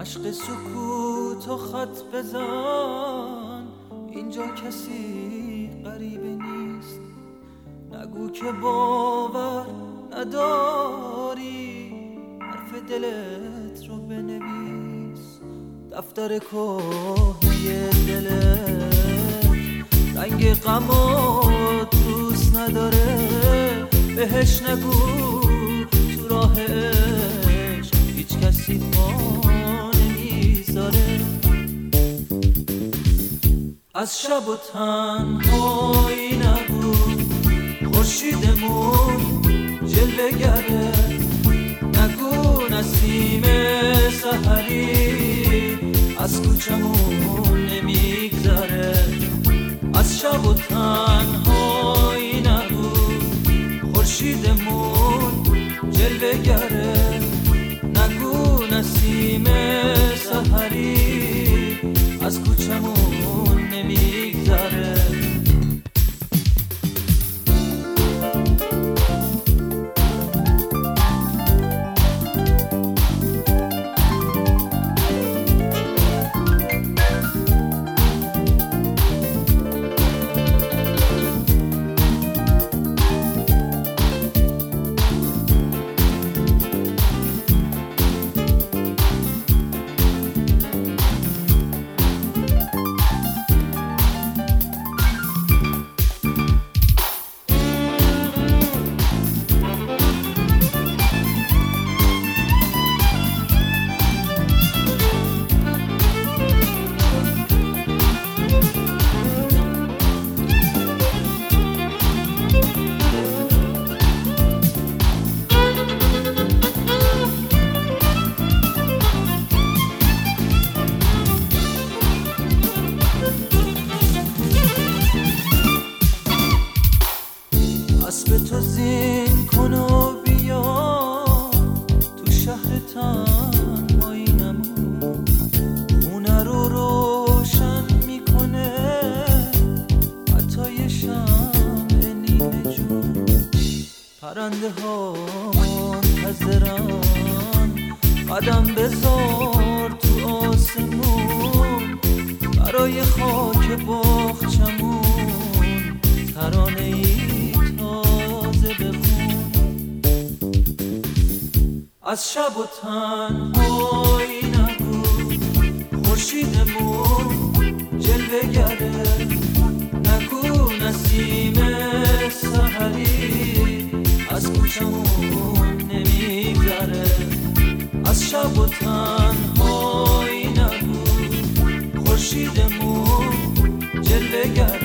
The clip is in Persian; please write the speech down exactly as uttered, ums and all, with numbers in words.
مشق سکوت و خط بزن، اینجا کسی غریبه نیست. نگو که باور نداری، حرف دلت رو بنویس. دفتر کهنه دلت رنگ غمات دوست نداره، بهش نگو تو راه عشق هیچ کسی پا نمیذاره. از شب و تنهایی نگو، خورشیدمون جلوه گره. نگو نسیم سحری از کوچمون نمیگذره. از شب و تنهایی نگو، خورشیدمون جلوه گره. نگو نسیم سحری از کوچمون نمیگذره. اسب تو زین کن و بیا تو شهر تنهایی‌نمون. خونه رو روشن میکنه حتی یه شمع نیمه جون. پرنده ها منتظرن، قدم بذار تو آسمون. برای خاک باغچمون ترانه ای از شب و تنهایی نگو، خورشیدمون جلوه گره. نگو نسیم سحری از کوچمون نمیگذره. از شب و تنهایی نگو، خورشیدمون جلوه گره.